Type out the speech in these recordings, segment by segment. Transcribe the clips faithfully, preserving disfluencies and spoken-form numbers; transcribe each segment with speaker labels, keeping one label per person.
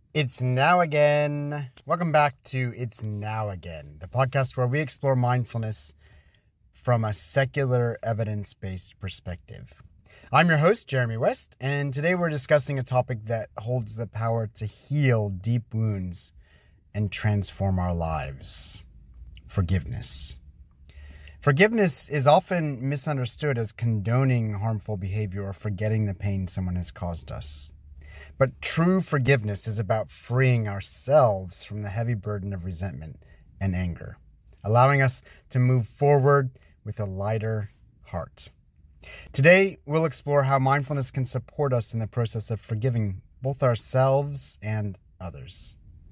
Speaker 1: It's now again. Welcome back to It's Now Again, the podcast where we explore mindfulness from a secular, evidence-based perspective. I'm your host, Jeremy West, and today we're discussing a topic that holds the power to heal deep wounds and transform our lives: forgiveness. Forgiveness is often misunderstood as condoning harmful behavior or forgetting the pain someone has caused us. But true forgiveness is about freeing ourselves from the heavy burden of resentment and anger, allowing us to move forward with a lighter heart. Today, we'll explore how mindfulness can support us in the process of forgiving both ourselves and others.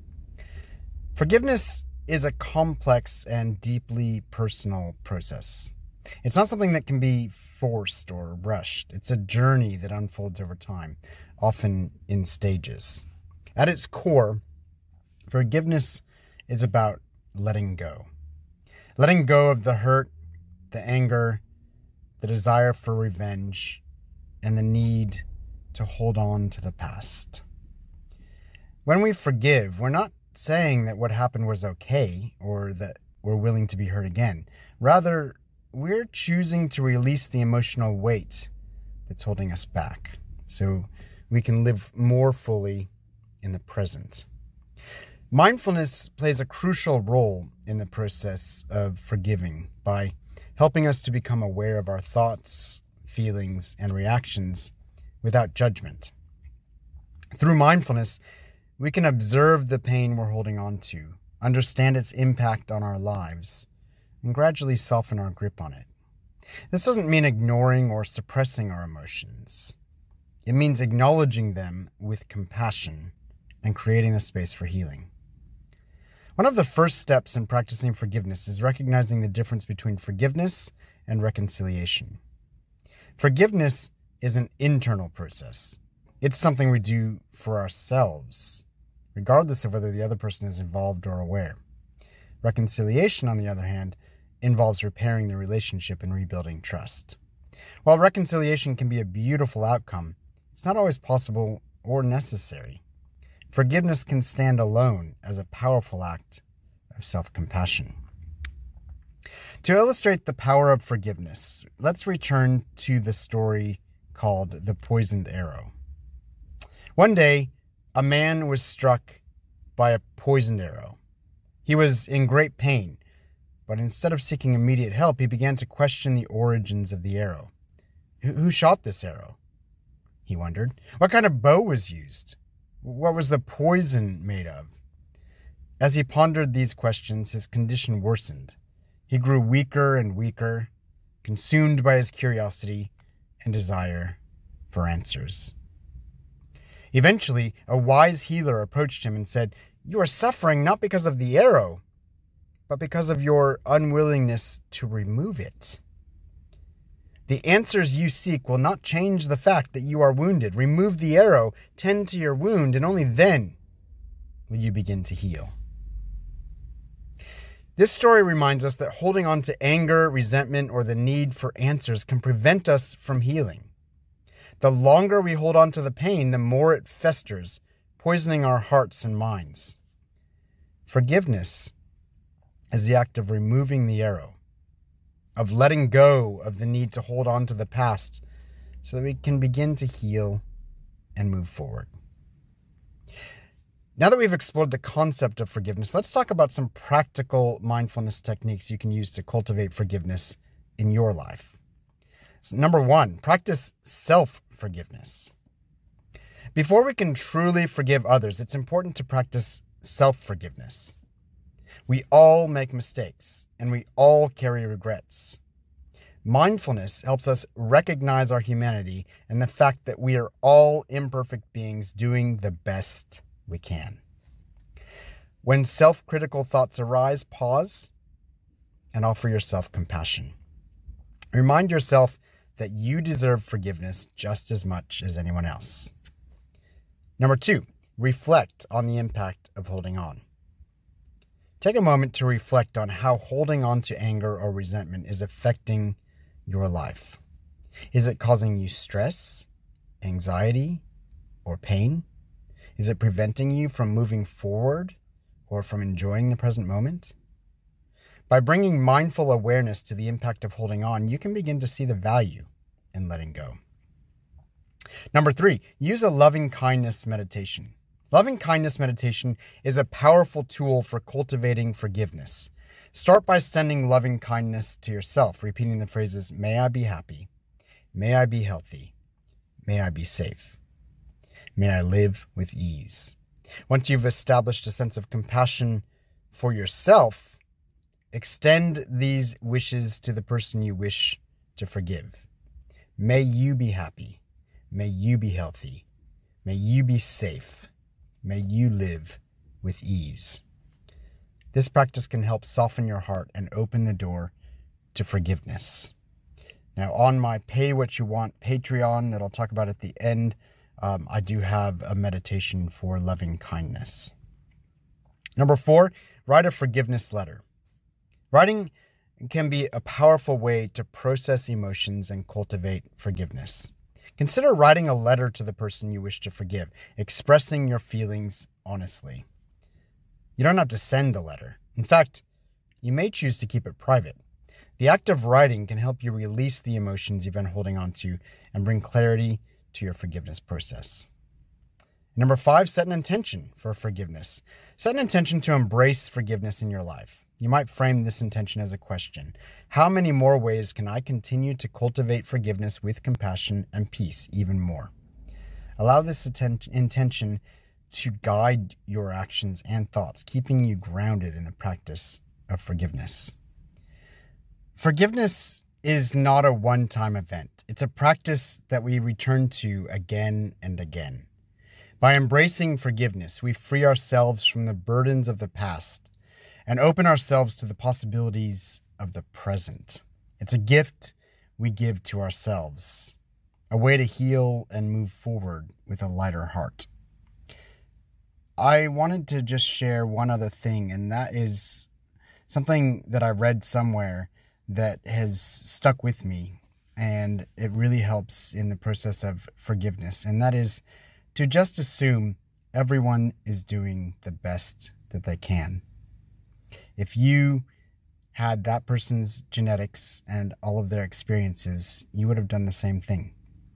Speaker 1: Forgiveness is a complex and deeply personal process. It's not something that can be forced or rushed. It's a journey that unfolds over time, often in stages. At its core, forgiveness is about letting go. Letting go of the hurt, the anger, the desire for revenge, and the need to hold on to the past. When we forgive, we're not saying that what happened was okay or that we're willing to be hurt again. Rather, we're choosing to release the emotional weight that's holding us back so we can live more fully in the present. Mindfulness plays a crucial role in the process of forgiving by helping us to become aware of our thoughts, feelings, and reactions without judgment. Through mindfulness, we can observe the pain we're holding on to, understand its impact on our lives, and gradually soften our grip on it. This doesn't mean ignoring or suppressing our emotions. It means acknowledging them with compassion and creating the space for healing. One of the first steps in practicing forgiveness is recognizing the difference between forgiveness and reconciliation. Forgiveness is an internal process. It's something we do for ourselves, regardless of whether the other person is involved or aware. Reconciliation, on the other hand, involves repairing the relationship and rebuilding trust. While reconciliation can be a beautiful outcome, it's not always possible or necessary. Forgiveness can stand alone as a powerful act of self-compassion. To illustrate the power of forgiveness, let's return to the story called The Poisoned Arrow. One day, a man was struck by a poisoned arrow. He was in great pain, but instead of seeking immediate help, he began to question the origins of the arrow. Who shot this arrow? He wondered. What kind of bow was used? What was the poison made of? As he pondered these questions, his condition worsened. He grew weaker and weaker, consumed by his curiosity and desire for answers. Eventually, a wise healer approached him and said, "You are suffering not because of the arrow, but because of your unwillingness to remove it. The answers you seek will not change the fact that you are wounded. Remove the arrow, tend to your wound, and only then will you begin to heal." This story reminds us that holding on to anger, resentment, or the need for answers can prevent us from healing. The longer we hold on to the pain, the more it festers, poisoning our hearts and minds. Forgiveness is the act of removing the arrow, of letting go of the need to hold on to the past so that we can begin to heal and move forward. Now that we've explored the concept of forgiveness, let's talk about some practical mindfulness techniques you can use to cultivate forgiveness in your life. So number one, practice self-forgiveness. Before we can truly forgive others, it's important to practice self-forgiveness. We all make mistakes, and we all carry regrets. Mindfulness helps us recognize our humanity and the fact that we are all imperfect beings doing the best we can. When self-critical thoughts arise, pause and offer yourself compassion. Remind yourself that you deserve forgiveness just as much as anyone else. Number two, reflect on the impact of holding on. Take a moment to reflect on how holding on to anger or resentment is affecting your life. Is it causing you stress, anxiety, or pain? Is it preventing you from moving forward or from enjoying the present moment? By bringing mindful awareness to the impact of holding on, you can begin to see the value in letting go. Number three, use a loving kindness meditation. Loving kindness meditation is a powerful tool for cultivating forgiveness. Start by sending loving kindness to yourself, repeating the phrases, may I be happy, may I be healthy, may I be safe, may I live with ease. Once you've established a sense of compassion for yourself, extend these wishes to the person you wish to forgive. May you be happy, may you be healthy, may you be safe, may you live with ease. This practice can help soften your heart and open the door to forgiveness. Now, on my Pay What You Want Patreon that I'll talk about at the end, um, I do have a meditation for loving kindness. Number four, write a forgiveness letter. Writing can be a powerful way to process emotions and cultivate forgiveness. Consider writing a letter to the person you wish to forgive, expressing your feelings honestly. You don't have to send the letter. In fact, you may choose to keep it private. The act of writing can help you release the emotions you've been holding on to and bring clarity to your forgiveness process. Number five, set an intention for forgiveness. Set an intention to embrace forgiveness in your life. You might frame this intention as a question. How many more ways can I continue to cultivate forgiveness with compassion and peace even more? Allow this atten- intention to guide your actions and thoughts, keeping you grounded in the practice of forgiveness. Forgiveness is not a one-time event. It's a practice that we return to again and again. By embracing forgiveness, we free ourselves from the burdens of the past and open ourselves to the possibilities of the present. It's a gift we give to ourselves, a way to heal and move forward with a lighter heart. I wanted to just share one other thing, and that is something that I read somewhere that has stuck with me, and it really helps in the process of forgiveness, and that is to just assume everyone is doing the best that they can. If you had that person's genetics and all of their experiences, you would have done the same thing.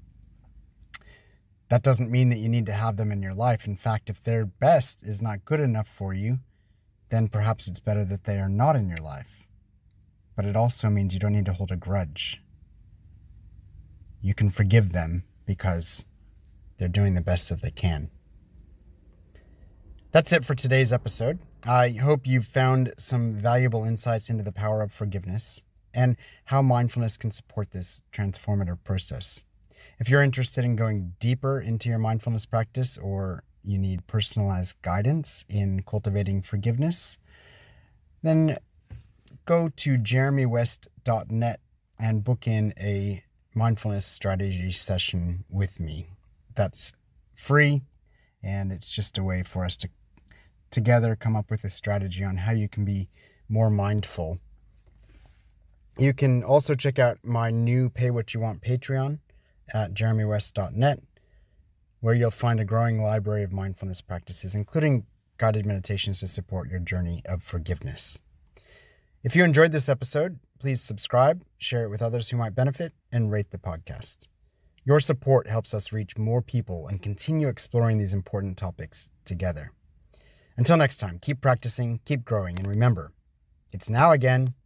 Speaker 1: That doesn't mean that you need to have them in your life. In fact, if their best is not good enough for you, then perhaps it's better that they are not in your life. But it also means you don't need to hold a grudge. You can forgive them because they're doing the best that they can. That's it for today's episode. I hope you've found some valuable insights into the power of forgiveness and how mindfulness can support this transformative process. If you're interested in going deeper into your mindfulness practice, or you need personalized guidance in cultivating forgiveness, then go to jeremy west dot net and book in a mindfulness strategy session with me. That's free, and it's just a way for us to together come up with a strategy on how you can be more mindful. You can also check out my new Pay What You Want Patreon at jeremy west dot net, where you'll find a growing library of mindfulness practices, including guided meditations to support your journey of forgiveness. If you enjoyed this episode, please subscribe, share it with others who might benefit, and rate the podcast. Your support helps us reach more people and continue exploring these important topics together. Until next time, keep practicing, keep growing, and remember, it's now again